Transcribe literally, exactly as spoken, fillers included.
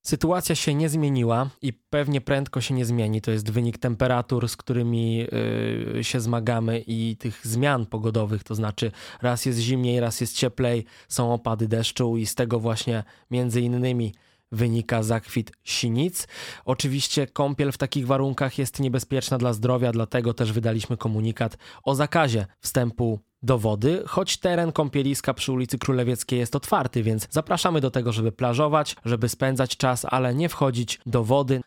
Sytuacja się nie zmieniła i pewnie prędko się nie zmieni. To jest wynik temperatur, z którymi yy, się zmagamy i tych zmian pogodowych, to znaczy raz jest zimniej, raz jest cieplej, są opady deszczu i z tego właśnie między innymi wynika zakwit sinic. Oczywiście kąpiel w takich warunkach jest niebezpieczna dla zdrowia, dlatego też wydaliśmy komunikat o zakazie wstępu do wody, choć teren kąpieliska przy ulicy Królewieckiej jest otwarty, więc zapraszamy do tego, żeby plażować, żeby spędzać czas, ale nie wchodzić do wody.